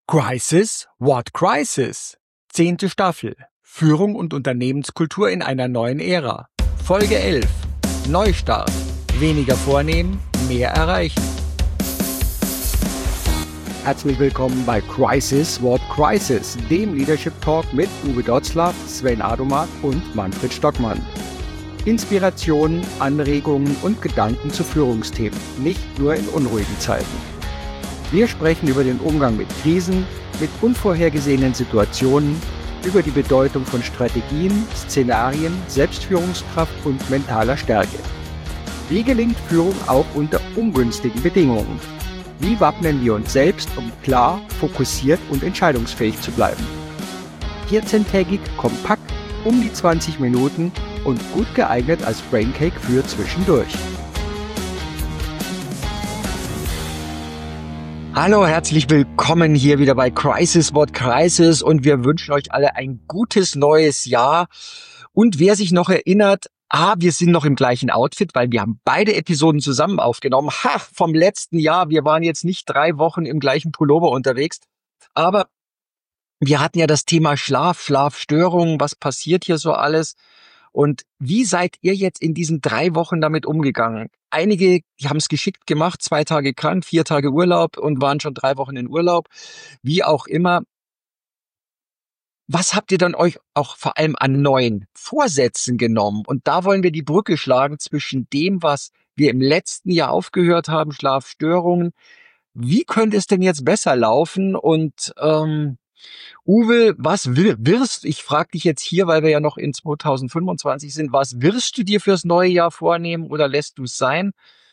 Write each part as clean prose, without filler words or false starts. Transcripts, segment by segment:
Crisis? What Crisis? 10. Staffel. Führung und Unternehmenskultur in einer neuen Ära. Folge 11. Neustart. Weniger vornehmen, mehr erreichen. Herzlich willkommen bei Crisis? What Crisis? Dem Leadership Talk mit Uwe Dotzlaff, Sven Adomat und Manfred Stockmann. Inspirationen, Anregungen und Gedanken zu Führungsthemen, nicht nur in unruhigen Zeiten. Wir sprechen über den Umgang mit Krisen, mit unvorhergesehenen Situationen, über die Bedeutung von Strategien, Szenarien, Selbstführungskraft und mentaler Stärke. Wie gelingt Führung auch unter ungünstigen Bedingungen? Wie wappnen wir uns selbst, um klar, fokussiert und entscheidungsfähig zu bleiben? 14-tägig, kompakt, um die 20 Minuten und gut geeignet als Braincake für zwischendurch. Hallo, herzlich willkommen hier wieder bei Crisis What Crisis und wir wünschen euch alle ein gutes neues Jahr. Und wer sich noch erinnert, wir sind noch im gleichen Outfit, weil wir haben beide Episoden zusammen aufgenommen. Vom letzten Jahr, wir waren jetzt nicht 3 Wochen im gleichen Pullover unterwegs, aber wir hatten ja das Thema Schlafstörungen, was passiert hier so alles? Und wie seid ihr jetzt in diesen 3 Wochen damit umgegangen? Einige, die haben es geschickt gemacht, 2 Tage krank, 4 Tage Urlaub und waren schon 3 Wochen in Urlaub. Wie auch immer. Was habt ihr dann euch auch vor allem an neuen Vorsätzen genommen? Und da wollen wir die Brücke schlagen zwischen dem, was wir im letzten Jahr aufgehört haben, Schlafstörungen. Wie könnte es denn jetzt besser laufen? Und Uwe, ich frage dich jetzt hier, weil wir ja noch in 2025 sind, was wirst du dir fürs neue Jahr vornehmen oder lässt du es sein?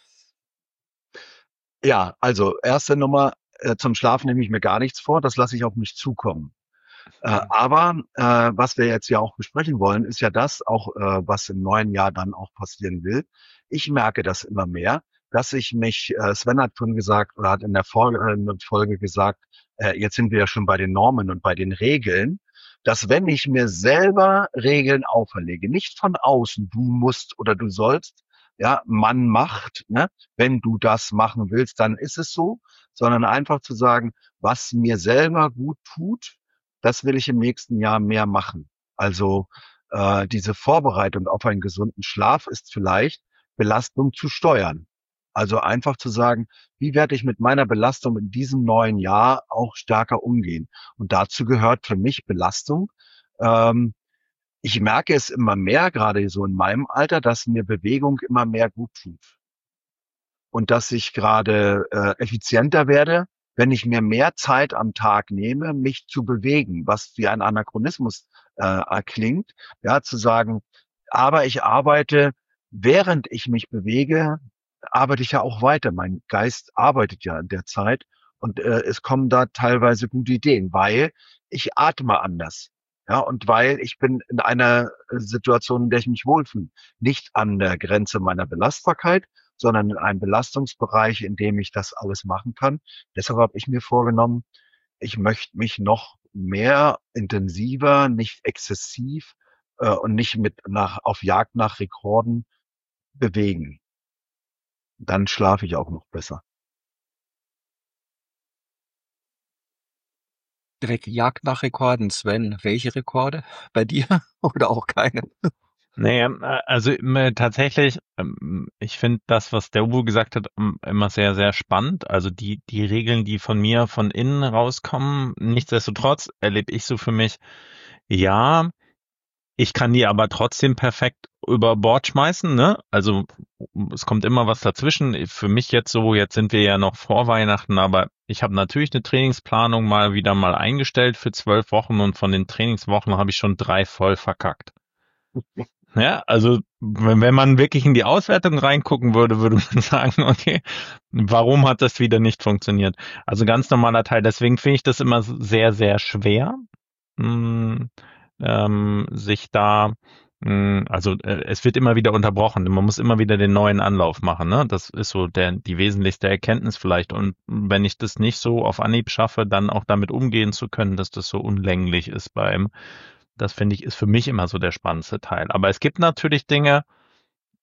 Ja, also erste Nummer, zum Schlafen nehme ich mir gar nichts vor, das lasse ich auf mich zukommen. Aber was wir jetzt ja auch besprechen wollen, ist ja das auch, was im neuen Jahr dann auch passieren will. Ich merke das immer mehr, dass ich mich, Sven hat schon gesagt oder hat in der Folge gesagt, jetzt sind wir ja schon bei den Normen und bei den Regeln, dass wenn ich mir selber Regeln auferlege, nicht von außen, du musst oder du sollst, ja, man macht, ne, wenn du das machen willst, dann ist es so, sondern einfach zu sagen, was mir selber gut tut, das will ich im nächsten Jahr mehr machen. Also diese Vorbereitung auf einen gesunden Schlaf ist vielleicht Belastung zu steuern. Also einfach zu sagen, wie werde ich mit meiner Belastung in diesem neuen Jahr auch stärker umgehen? Und dazu gehört für mich Belastung. Ich merke es immer mehr, gerade so in meinem Alter, dass mir Bewegung immer mehr gut tut. Und dass ich gerade effizienter werde, wenn ich mir mehr Zeit am Tag nehme, mich zu bewegen, was wie ein Anachronismus klingt, ja, zu sagen, aber ich arbeite, während ich mich bewege, arbeite ich ja auch weiter. Mein Geist arbeitet ja in der Zeit und es kommen da teilweise gute Ideen, weil ich atme anders. Ja, und weil ich bin in einer Situation, in der ich mich wohlfühle. Nicht an der Grenze meiner Belastbarkeit, sondern in einem Belastungsbereich, in dem ich das alles machen kann. Deshalb habe ich mir vorgenommen, ich möchte mich noch mehr intensiver, nicht exzessiv und nicht auf Jagd nach Rekorden bewegen. Dann schlafe ich auch noch besser. Direkt Jagd nach Rekorden, Sven. Welche Rekorde? Bei dir oder auch keine? Nee, also tatsächlich, ich finde das, was der Uwe gesagt hat, immer sehr, sehr spannend. Also die Regeln, die von mir von innen rauskommen, nichtsdestotrotz erlebe ich so für mich, ja, ich kann die aber trotzdem perfekt über Bord schmeißen, ne? Also es kommt immer was dazwischen. Für mich jetzt so, jetzt sind wir ja noch vor Weihnachten, aber ich habe natürlich eine Trainingsplanung wieder mal eingestellt für 12 Wochen und von den Trainingswochen habe ich schon 3 voll verkackt. Ja, also wenn man wirklich in die Auswertung reingucken würde, würde man sagen, okay, warum hat das wieder nicht funktioniert? Also ganz normaler Teil. Deswegen finde ich das immer sehr, sehr schwer, sich da, es wird immer wieder unterbrochen. Man muss immer wieder den neuen Anlauf machen. Ne? Das ist so die wesentlichste Erkenntnis vielleicht. Und wenn ich das nicht so auf Anhieb schaffe, dann auch damit umgehen zu können, dass das so unlänglich ist das finde ich, ist für mich immer so der spannendste Teil. Aber es gibt natürlich Dinge,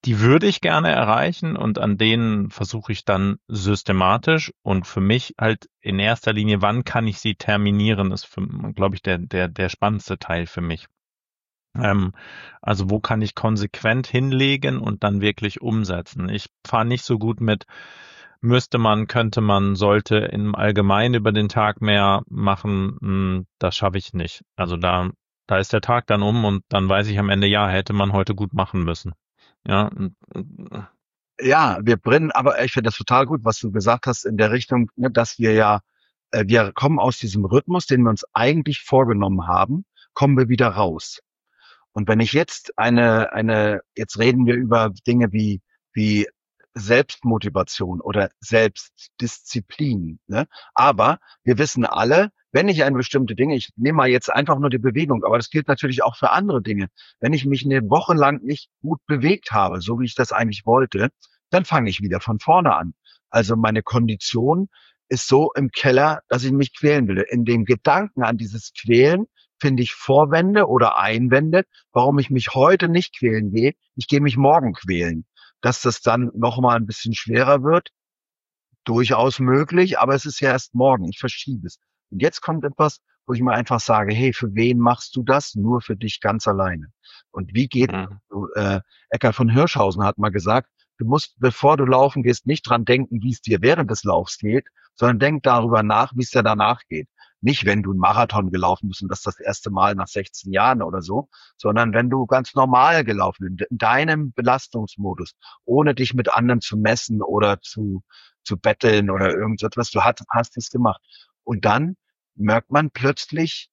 die würde ich gerne erreichen und an denen versuche ich dann systematisch und für mich halt in erster Linie, wann kann ich sie terminieren, ist, glaube ich, der spannendste Teil für mich. Also wo kann ich konsequent hinlegen und dann wirklich umsetzen? Ich fahre nicht so gut mit, müsste man, könnte man, sollte im Allgemeinen über den Tag mehr machen, das schaffe ich nicht. Also da ist der Tag dann um und dann weiß ich am Ende, ja, hätte man heute gut machen müssen. Ja, Ja, wir brennen, aber ich finde das total gut, was du gesagt hast in der Richtung, ne, dass wir kommen aus diesem Rhythmus, den wir uns eigentlich vorgenommen haben, kommen wir wieder raus. Und wenn ich jetzt jetzt reden wir über Dinge wie Selbstmotivation oder Selbstdisziplin, ne? Aber wir wissen alle, wenn ich eine bestimmte Dinge, ich nehme mal jetzt einfach nur die Bewegung, aber das gilt natürlich auch für andere Dinge. Wenn ich mich eine Woche lang nicht gut bewegt habe, so wie ich das eigentlich wollte, dann fange ich wieder von vorne an. Also meine Kondition ist so im Keller, dass ich mich quälen will. In dem Gedanken an dieses Quälen finde ich Vorwände oder Einwände, warum ich mich heute nicht quälen gehe. Ich gehe mich morgen quälen. Dass das dann noch mal ein bisschen schwerer wird, durchaus möglich, aber es ist ja erst morgen. Ich verschiebe es. Und jetzt kommt etwas, wo ich mir einfach sage, hey, für wen machst du das? Nur für dich ganz alleine. Und wie geht, mhm. Eckhard von Hirschhausen hat mal gesagt, du musst, bevor du laufen gehst, nicht dran denken, wie es dir während des Laufs geht, sondern denk darüber nach, wie es dir danach geht. Nicht, wenn du einen Marathon gelaufen bist und das erste Mal nach 16 Jahren oder so, sondern wenn du ganz normal gelaufen bist, in deinem Belastungsmodus, ohne dich mit anderen zu messen oder zu betteln oder irgendetwas. Du hast es gemacht. Und dann merkt man plötzlich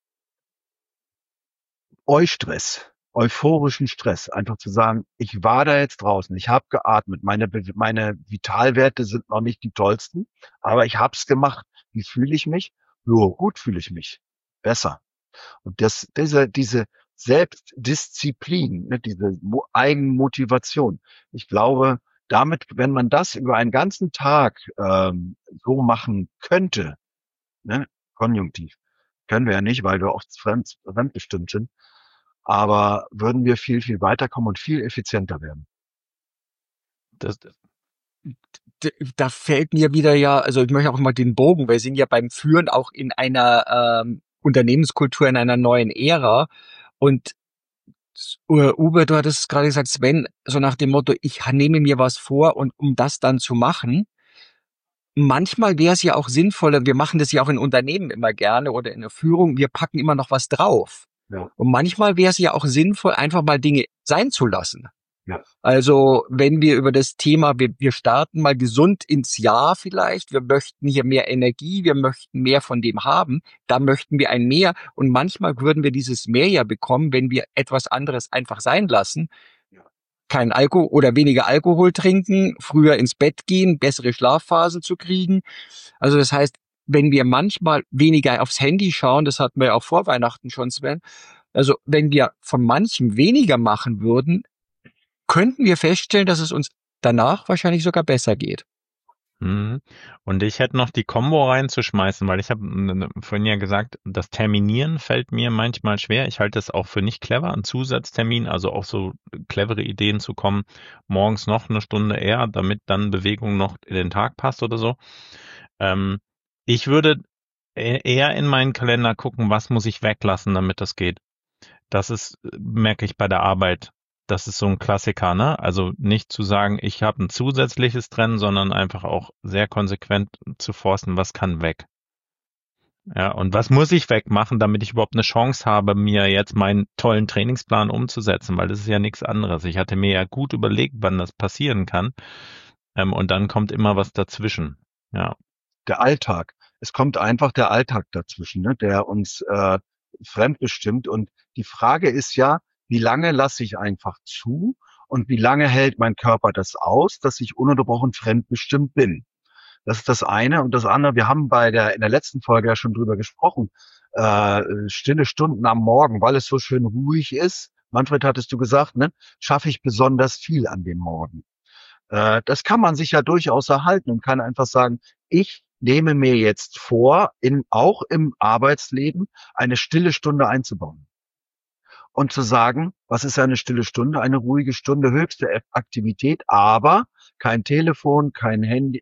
Eustress, euphorischen Stress. Einfach zu sagen, ich war da jetzt draußen, ich habe geatmet, meine Vitalwerte sind noch nicht die tollsten, aber ich habe es gemacht. Wie fühle ich mich? Jo, gut fühle ich mich. Besser. Und diese Selbstdisziplin, ne, diese Eigenmotivation, ich glaube, damit, wenn man das über einen ganzen Tag so machen könnte, ne, Konjunktiv, können wir ja nicht, weil wir oft fremdbestimmt sind, aber würden wir viel, viel weiterkommen und viel effizienter werden. Das, Da fällt mir wieder ja, also ich möchte auch mal den Bogen, wir sind ja beim Führen auch in einer Unternehmenskultur, in einer neuen Ära. Und Uwe, du hattest gerade gesagt, Sven, so nach dem Motto, ich nehme mir was vor und um das dann zu machen. Manchmal wäre es ja auch sinnvoller, wir machen das ja auch in Unternehmen immer gerne oder in der Führung, wir packen immer noch was drauf. Ja, Und manchmal wäre es ja auch sinnvoll, einfach mal Dinge sein zu lassen. ja, Also wenn wir über das Thema, wir starten mal gesund ins Jahr vielleicht, wir möchten hier mehr Energie, wir möchten mehr von dem haben, da möchten wir ein Mehr und manchmal würden wir dieses Mehr ja bekommen, wenn wir etwas anderes einfach sein lassen, ja. kein Alkohol oder weniger Alkohol trinken, früher ins Bett gehen, bessere Schlafphasen zu kriegen. Also das heißt, wenn wir manchmal weniger aufs Handy schauen, das hatten wir ja auch vor Weihnachten schon, Sven, also wenn wir von manchem weniger machen würden, könnten wir feststellen, dass es uns danach wahrscheinlich sogar besser geht. Mhm. Und ich hätte noch die Kombo reinzuschmeißen, weil ich habe vorhin ja gesagt, das Terminieren fällt mir manchmal schwer. Ich halte es auch für nicht clever, einen Zusatztermin, also auch so clevere Ideen zu kommen, morgens noch eine Stunde eher, damit dann Bewegung noch in den Tag passt oder so. Ich würde eher in meinen Kalender gucken, was muss ich weglassen, damit das geht. Das ist, merke ich bei der Arbeit. Das ist so ein Klassiker, ne? Also nicht zu sagen, ich habe ein zusätzliches Trennen, sondern einfach auch sehr konsequent zu forsten, was kann weg. Ja, und was muss ich wegmachen, damit ich überhaupt eine Chance habe, mir jetzt meinen tollen Trainingsplan umzusetzen, weil das ist ja nichts anderes. Ich hatte mir ja gut überlegt, wann das passieren kann. Und dann kommt immer was dazwischen. Ja. Der Alltag. Es kommt einfach der Alltag dazwischen, ne, der uns fremdbestimmt. Und die Frage ist ja, wie lange lasse ich einfach zu und wie lange hält mein Körper das aus, dass ich ununterbrochen fremdbestimmt bin? Das ist das eine. Und das andere, wir haben in der letzten Folge ja schon drüber gesprochen, stille Stunden am Morgen, weil es so schön ruhig ist. Manfred, hattest du gesagt, ne, schaffe ich besonders viel an dem Morgen. Das kann man sich ja durchaus erhalten und kann einfach sagen, ich nehme mir jetzt vor, auch im Arbeitsleben eine stille Stunde einzubauen. und zu sagen, was ist eine stille Stunde? Eine ruhige Stunde, höchste Aktivität, aber kein Telefon, kein Handy,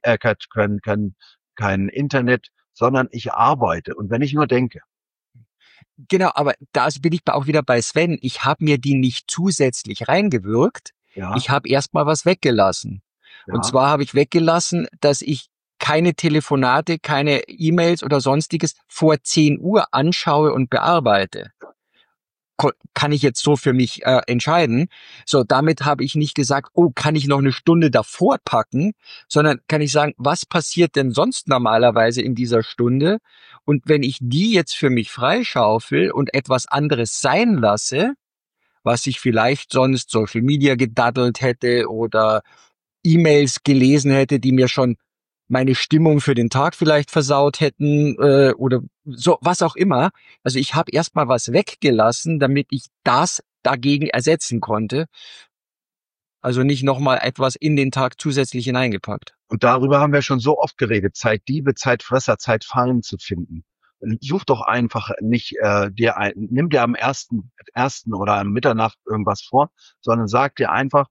kein Internet, sondern ich arbeite. Und wenn ich nur denke, Genau, aber da bin ich auch wieder bei Sven. Ich habe mir die nicht zusätzlich reingewirkt. ja, Ich habe erstmal was weggelassen. Und ja, zwar habe ich weggelassen, dass ich keine Telefonate, keine E-Mails oder sonstiges vor 10 Uhr anschaue und bearbeite. Kann ich jetzt so für mich entscheiden. So, damit habe ich nicht gesagt, oh, kann ich noch eine Stunde davor packen, sondern kann ich sagen, was passiert denn sonst normalerweise in dieser Stunde? Und wenn ich die jetzt für mich freischaufel und etwas anderes sein lasse, was ich vielleicht sonst Social Media gedaddelt hätte oder E-Mails gelesen hätte, die mir schon meine Stimmung für den Tag vielleicht versaut hätten oder so, was auch immer. Also ich habe erstmal was weggelassen, damit ich das dagegen ersetzen konnte. Also nicht nochmal etwas in den Tag zusätzlich hineingepackt. und darüber haben wir schon so oft geredet, Zeitdiebe, Zeitfresser, Zeitfallen zu finden. Such doch einfach nicht nimm dir am ersten oder am Mitternacht irgendwas vor, sondern sag dir einfach,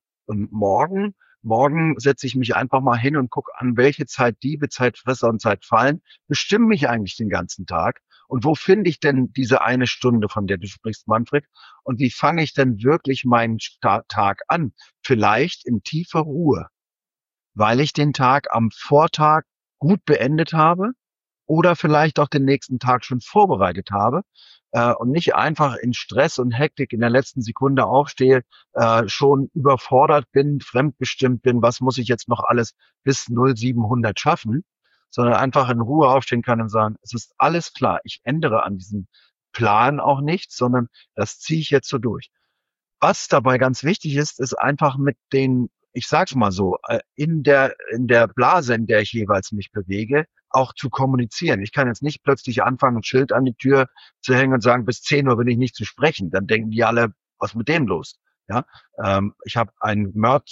morgen setze ich mich einfach mal hin und gucke an, welche Zeitdiebe, Zeitfresser und Zeitfallen bestimmen mich eigentlich den ganzen Tag. Und wo finde ich denn diese eine Stunde, von der du sprichst, Manfred? Und wie fange ich denn wirklich meinen Tag an? Vielleicht in tiefer Ruhe, weil ich den Tag am Vortag gut beendet habe oder vielleicht auch den nächsten Tag schon vorbereitet habe und nicht einfach in Stress und Hektik in der letzten Sekunde aufstehe, schon überfordert bin, fremdbestimmt bin, was muss ich jetzt noch alles bis 0700 schaffen, sondern einfach in Ruhe aufstehen kann und sagen, es ist alles klar, ich ändere an diesem Plan auch nichts, sondern das ziehe ich jetzt so durch. Was dabei ganz wichtig ist, ist einfach mit den, ich sag's mal so, in der Blase, in der ich jeweils mich bewege, auch zu kommunizieren. Ich kann jetzt nicht plötzlich anfangen, ein Schild an die Tür zu hängen und sagen, bis 10 Uhr bin ich nicht zu sprechen. Dann denken die alle, was ist mit dem los? Ja, ich habe einen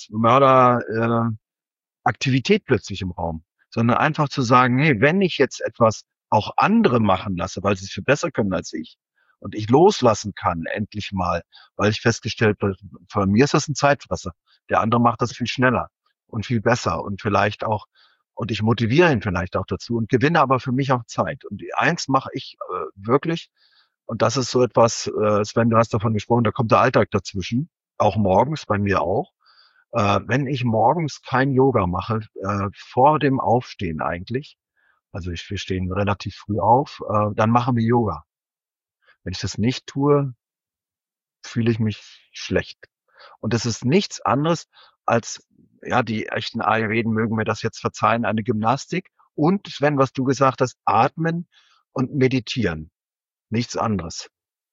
Aktivität plötzlich im Raum, sondern einfach zu sagen, hey, wenn ich jetzt etwas auch andere machen lasse, weil sie es viel besser können als ich und ich loslassen kann, endlich mal, weil ich festgestellt habe, für mir ist das ein Zeitfresser. Der andere macht das viel schneller und viel besser und vielleicht auch, und ich motiviere ihn vielleicht auch dazu und gewinne aber für mich auch Zeit. Und eins mache ich wirklich, und das ist so etwas, Sven, du hast davon gesprochen, da kommt der Alltag dazwischen, auch morgens, bei mir auch. Wenn ich morgens kein Yoga mache, vor dem Aufstehen eigentlich, also wir stehen relativ früh auf, dann machen wir Yoga. Wenn ich das nicht tue, fühle ich mich schlecht. Und es ist nichts anderes als, ja, die echten Ayurveden mögen mir das jetzt verzeihen, eine Gymnastik und, Sven, was du gesagt hast, atmen und meditieren. Nichts anderes.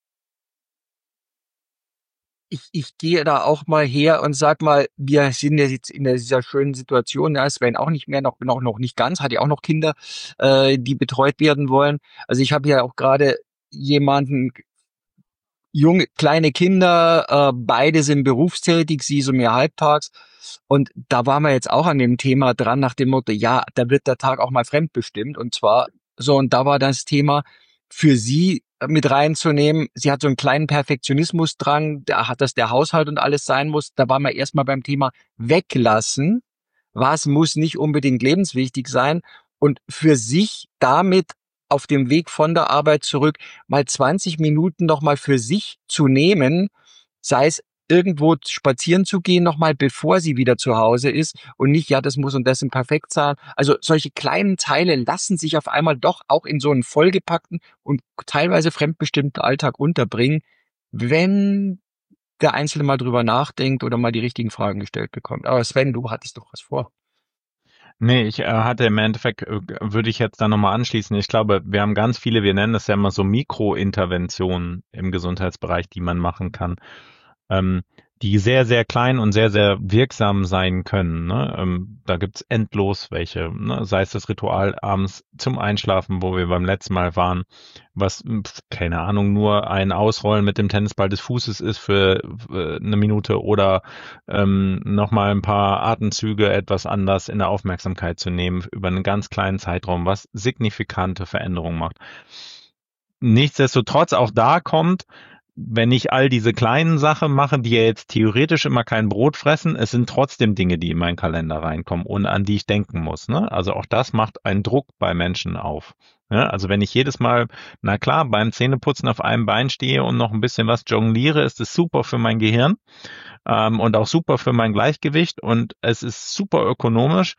Ich gehe da auch mal her und sag mal, wir sind ja jetzt in dieser schönen Situation, ja, Sven auch nicht mehr, noch nicht ganz, hat ja auch noch Kinder, die betreut werden wollen. Also ich habe ja auch gerade jemanden, junge, kleine Kinder, beide sind berufstätig, sie so mehr halbtags. Und da waren wir jetzt auch an dem Thema dran, nach dem Motto, ja, da wird der Tag auch mal fremdbestimmt. Und zwar so, und da war das Thema für sie mit reinzunehmen. Sie hat so einen kleinen Perfektionismusdrang, da hat das der Haushalt und alles sein muss. Da waren wir erstmal beim Thema weglassen. Was muss nicht unbedingt lebenswichtig sein? Und für sich damit auf dem Weg von der Arbeit zurück mal 20 Minuten noch mal für sich zu nehmen, sei es irgendwo spazieren zu gehen noch mal, bevor sie wieder zu Hause ist und nicht, ja, das muss und das im perfekt sein. Also solche kleinen Teile lassen sich auf einmal doch auch in so einen vollgepackten und teilweise fremdbestimmten Alltag unterbringen, wenn der Einzelne mal drüber nachdenkt oder mal die richtigen Fragen gestellt bekommt. Aber Sven, du hattest doch was vor. Nee, ich hatte im Endeffekt, würde ich jetzt da nochmal anschließen. Ich glaube, wir haben ganz viele, wir nennen das ja immer so Mikrointerventionen im Gesundheitsbereich, die man machen kann, die sehr, sehr klein und sehr, sehr wirksam sein können. Ne? Da gibt's endlos welche, ne? Sei es das Ritual abends zum Einschlafen, wo wir beim letzten Mal waren, was, keine Ahnung, nur ein Ausrollen mit dem Tennisball des Fußes ist für eine Minute oder nochmal ein paar Atemzüge etwas anders in der Aufmerksamkeit zu nehmen über einen ganz kleinen Zeitraum, was signifikante Veränderungen macht. Nichtsdestotrotz, auch da kommt, wenn ich all diese kleinen Sachen mache, die ja jetzt theoretisch immer kein Brot fressen, es sind trotzdem Dinge, die in meinen Kalender reinkommen und an die ich denken muss. Ne? Also auch das macht einen Druck bei Menschen auf. Ja, also wenn ich jedes Mal, na klar, beim Zähneputzen auf einem Bein stehe und noch ein bisschen was jongliere, ist es super für mein Gehirn und auch super für mein Gleichgewicht und es ist super ökonomisch,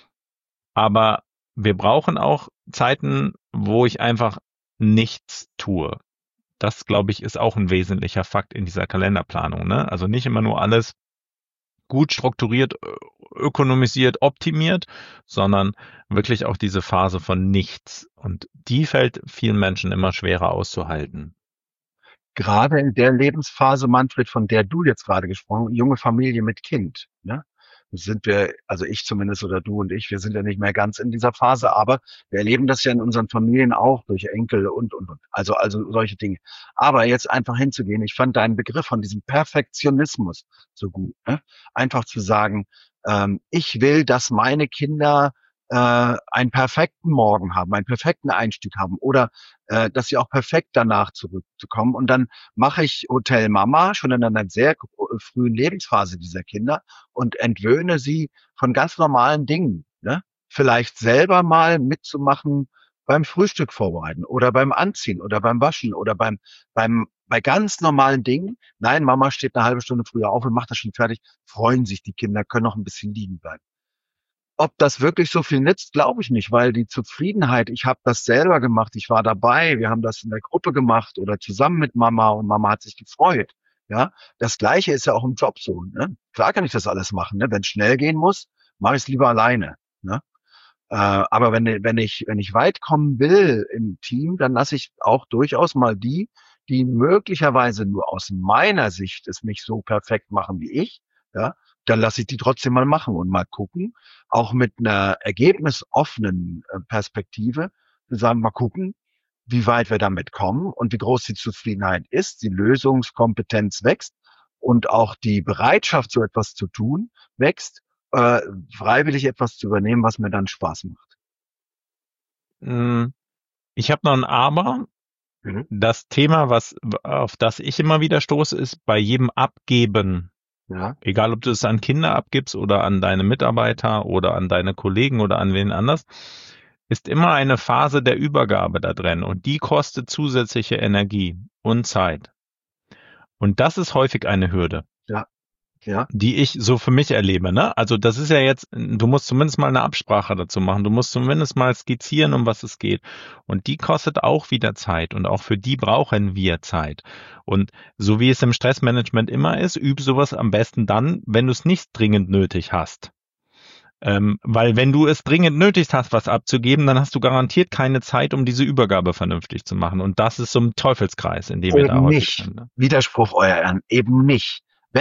aber wir brauchen auch Zeiten, wo ich einfach nichts tue. Das, glaube ich, ist auch ein wesentlicher Fakt in dieser Kalenderplanung. Ne? Also nicht immer nur alles gut strukturiert, ökonomisiert, optimiert, sondern wirklich auch diese Phase von nichts. Und die fällt vielen Menschen immer schwerer auszuhalten. Gerade in der Lebensphase, Manfred, von der du jetzt gerade gesprochen hast, junge Familie mit Kind, ne? Sind wir, also ich zumindest oder du und ich, wir sind ja nicht mehr ganz in dieser Phase, aber wir erleben das ja in unseren Familien auch durch Enkel und. Also solche Dinge. Aber jetzt einfach hinzugehen, ich fand deinen Begriff von diesem Perfektionismus so gut, ne? Einfach zu sagen, ich will, dass meine Kinder einen perfekten Morgen haben, einen perfekten Einstieg haben oder dass sie auch perfekt danach zurückzukommen. Und dann mache ich Hotel Mama schon in einer sehr frühen Lebensphase dieser Kinder und entwöhne sie von ganz normalen Dingen. Ne? Vielleicht selber mal mitzumachen beim Frühstück vorbereiten oder beim Anziehen oder beim Waschen oder bei ganz normalen Dingen. Nein, Mama steht eine halbe Stunde früher auf und macht das schon fertig. Freuen sich die Kinder, können noch ein bisschen liegen bleiben. Ob das wirklich so viel nützt, glaube ich nicht, weil die Zufriedenheit, ich habe das selber gemacht, ich war dabei, wir haben das in der Gruppe gemacht oder zusammen mit Mama und Mama hat sich gefreut. Ja, das Gleiche ist ja auch im Job so. Ne? Klar kann ich das alles machen. Ne? Wenn es schnell gehen muss, mache ich es lieber alleine. Ne? Aber wenn ich weit kommen will im Team, dann lasse ich auch durchaus mal die möglicherweise nur aus meiner Sicht es nicht so perfekt machen wie ich, ja, dann lasse ich die trotzdem mal machen und mal gucken, auch mit einer ergebnisoffenen Perspektive, zu sagen, mal gucken, wie weit wir damit kommen und wie groß die Zufriedenheit ist, die Lösungskompetenz wächst und auch die Bereitschaft, so etwas zu tun, wächst, freiwillig etwas zu übernehmen, was mir dann Spaß macht. Ich habe noch ein Aber. Mhm. Das Thema, auf das ich immer wieder stoße, ist bei jedem Abgeben. Ja. Egal, ob du es an Kinder abgibst oder an deine Mitarbeiter oder an deine Kollegen oder an wen anders, ist immer eine Phase der Übergabe da drin und die kostet zusätzliche Energie und Zeit. Und das ist häufig eine Hürde. Ja. Die ich so für mich erlebe, ne? Also das ist ja jetzt, du musst zumindest mal eine Absprache dazu machen. Du musst zumindest mal skizzieren, um was es geht. Und die kostet auch wieder Zeit. Und auch für die brauchen wir Zeit. Und so wie es im Stressmanagement immer ist, üb sowas am besten dann, wenn du es nicht dringend nötig hast. Weil wenn du es dringend nötig hast, was abzugeben, dann hast du garantiert keine Zeit, um diese Übergabe vernünftig zu machen. Und das ist so ein Teufelskreis, in dem wir da Eben häufig nicht. sind. Ne? Widerspruch, euer Ehren, eben nicht.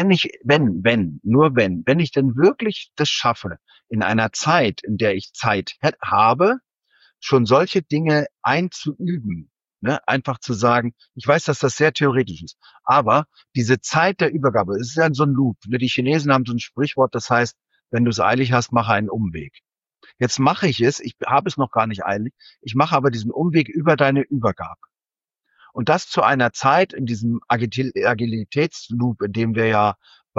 Wenn ich denn wirklich das schaffe, in einer Zeit, in der ich Zeit habe, schon solche Dinge einzuüben, ne? Einfach zu sagen, ich weiß, dass das sehr theoretisch ist, aber diese Zeit der Übergabe, es ist ja so ein Loop. Ne? Die Chinesen haben so ein Sprichwort, das heißt, wenn du es eilig hast, mache einen Umweg. Jetzt mache ich es, ich habe es noch gar nicht eilig, ich mache aber diesen Umweg über deine Übergabe. Und das zu einer Zeit in diesem Agilitätsloop, in dem wir ja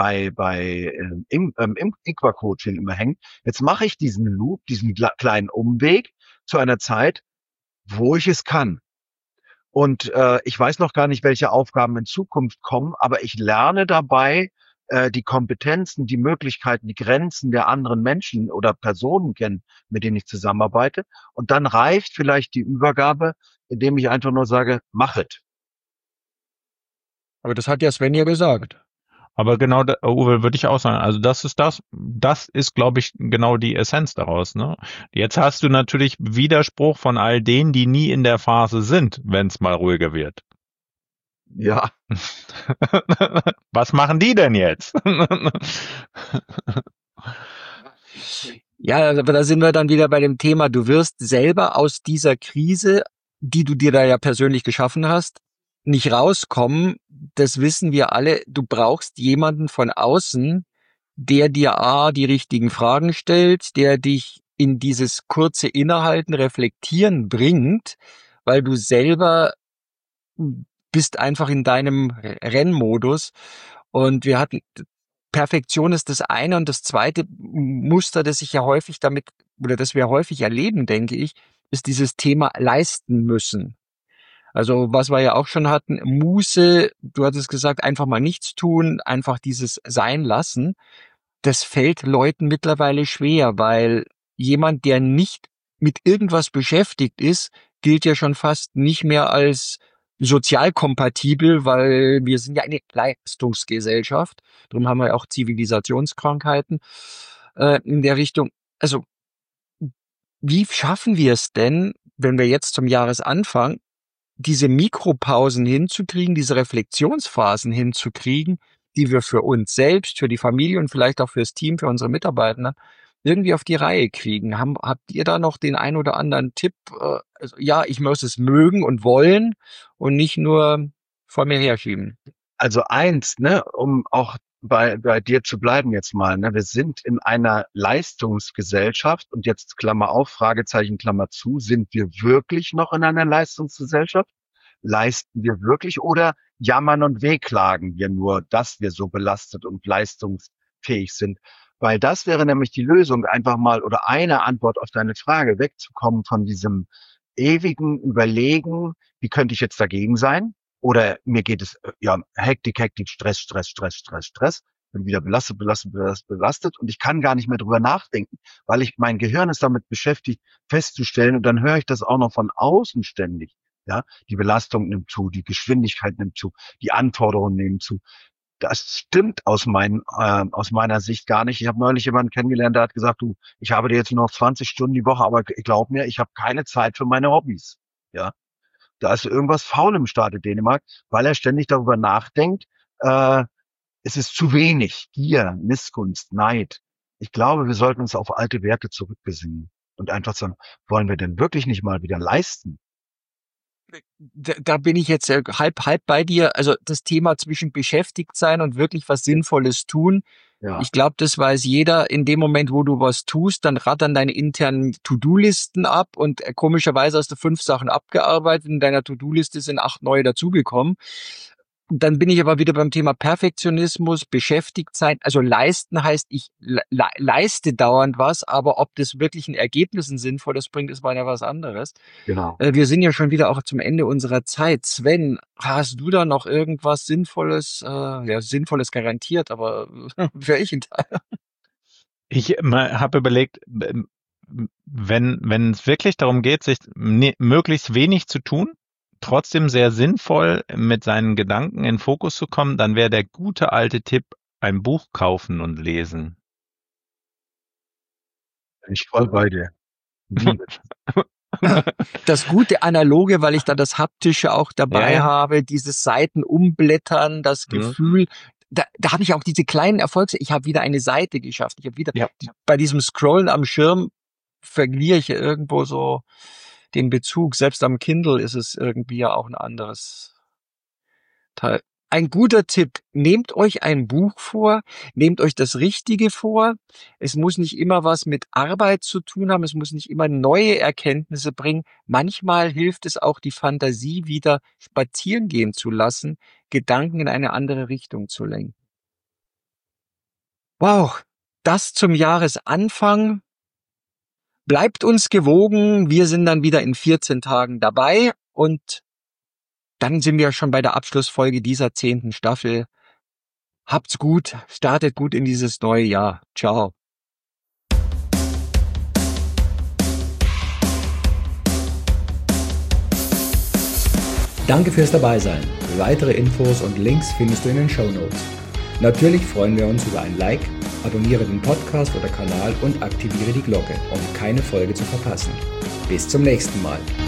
im Equa-Coaching immer hängen. Jetzt mache ich diesen Loop, diesen kleinen Umweg zu einer Zeit, wo ich es kann. Und ich weiß noch gar nicht, welche Aufgaben in Zukunft kommen, aber ich lerne dabei, die Kompetenzen, die Möglichkeiten, die Grenzen der anderen Menschen oder Personen kennen, mit denen ich zusammenarbeite. Und dann reicht vielleicht die Übergabe, indem ich einfach nur sage, machet. Aber das hat ja Sven ja gesagt. Aber genau, Uwe, würde ich auch sagen, also das ist, glaube ich, genau die Essenz daraus. Ne? Jetzt hast du natürlich Widerspruch von all denen, die nie in der Phase sind, wenn es mal ruhiger wird. Ja. Was machen die denn jetzt? Ja, aber da sind wir dann wieder bei dem Thema, du wirst selber aus dieser Krise, die du dir da ja persönlich geschaffen hast, nicht rauskommen. Das wissen wir alle. Du brauchst jemanden von außen, der dir die richtigen Fragen stellt, der dich in dieses kurze Innehalten, Reflektieren bringt, weil du selber bist einfach in deinem Rennmodus. Und wir hatten, Perfektion ist das eine, und das zweite Muster, das ich ja häufig damit, oder das wir häufig erleben, denke ich, ist dieses Thema leisten müssen. Also was wir ja auch schon hatten, Muße, du hattest gesagt, einfach mal nichts tun, einfach dieses sein lassen. Das fällt Leuten mittlerweile schwer, weil jemand, der nicht mit irgendwas beschäftigt ist, gilt ja schon fast nicht mehr als sozial kompatibel, weil wir sind ja eine Leistungsgesellschaft. Darum haben wir ja auch Zivilisationskrankheiten in der Richtung. Also wie schaffen wir es denn, wenn wir jetzt zum Jahresanfang diese Mikropausen hinzukriegen, diese Reflexionsphasen hinzukriegen, die wir für uns selbst, für die Familie und vielleicht auch fürs Team, für unsere Mitarbeiter irgendwie auf die Reihe kriegen? Habt ihr da noch den ein oder anderen Tipp? Also, ja, ich muss es mögen und wollen und nicht nur vor mir herschieben. Also eins, ne, um auch bei dir zu bleiben jetzt mal, ne, wir sind in einer Leistungsgesellschaft, und jetzt Klammer auf, Fragezeichen, Klammer zu, sind wir wirklich noch in einer Leistungsgesellschaft? Leisten wir wirklich, oder jammern und wehklagen wir nur, dass wir so belastet und leistungsfähig sind? Weil das wäre nämlich die Lösung, einfach mal, oder eine Antwort auf deine Frage, wegzukommen von diesem ewigen Überlegen, wie könnte ich jetzt dagegen sein? Oder mir geht es, ja, Hektik, Stress, bin wieder belastet, und ich kann gar nicht mehr drüber nachdenken, weil mein Gehirn ist damit beschäftigt, festzustellen, und dann höre ich das auch noch von außen ständig. Ja, die Belastung nimmt zu, die Geschwindigkeit nimmt zu, die Anforderungen nehmen zu. Das stimmt aus meiner Sicht gar nicht. Ich habe neulich jemanden kennengelernt, der hat gesagt, du, ich habe dir jetzt nur noch 20 Stunden die Woche, aber glaub mir, ich habe keine Zeit für meine Hobbys. Ja, da ist irgendwas faul im Staate Dänemark, weil er ständig darüber nachdenkt, es ist zu wenig. Gier, Missgunst, Neid. Ich glaube, wir sollten uns auf alte Werte zurückbesinnen und einfach sagen, wollen wir denn wirklich nicht mal wieder leisten? Da bin ich jetzt halb bei dir. Also das Thema zwischen beschäftigt sein und wirklich was Sinnvolles tun. Ja. Ich glaube, das weiß jeder. In dem Moment, wo du was tust, dann rattern deine internen To-Do-Listen ab, und komischerweise hast du 5 Sachen abgearbeitet. In deiner To-Do-Liste sind 8 neue dazugekommen. Dann bin ich aber wieder beim Thema Perfektionismus, beschäftigt sein. Also leisten heißt, ich leiste dauernd was, aber ob das wirklich ein Ergebnis ein sinnvolles bringt, ist mal ja was anderes. Genau. Wir sind ja schon wieder auch zum Ende unserer Zeit. Sven, hast du da noch irgendwas Sinnvolles? Ja, Sinnvolles garantiert, aber für welchen Teil? Ich habe überlegt, wenn es wirklich darum geht, sich möglichst wenig zu tun, trotzdem sehr sinnvoll mit seinen Gedanken in Fokus zu kommen, dann wäre der gute alte Tipp, ein Buch kaufen und lesen. Bin ich voll bei dir. Das gute Analoge, weil ich da das Haptische auch dabei habe, dieses Seiten umblättern, das Gefühl, da habe ich auch diese kleinen Erfolge. Ich habe wieder eine Seite geschafft. Ich habe wieder bei diesem Scrollen am Schirm verliere ich irgendwo so den Bezug. Selbst am Kindle ist es irgendwie ja auch ein anderes Teil. Ein guter Tipp, nehmt euch ein Buch vor, nehmt euch das Richtige vor. Es muss nicht immer was mit Arbeit zu tun haben, es muss nicht immer neue Erkenntnisse bringen. Manchmal hilft es auch, die Fantasie wieder spazieren gehen zu lassen, Gedanken in eine andere Richtung zu lenken. Wow, das zum Jahresanfang. Bleibt uns gewogen, wir sind dann wieder in 14 Tagen dabei, und dann sind wir schon bei der Abschlussfolge dieser 10. Staffel. Habt's gut, startet gut in dieses neue Jahr. Ciao. Danke fürs Dabeisein. Weitere Infos und Links findest du in den Shownotes. Natürlich freuen wir uns über ein Like, abonniere den Podcast oder Kanal und aktiviere die Glocke, um keine Folge zu verpassen. Bis zum nächsten Mal.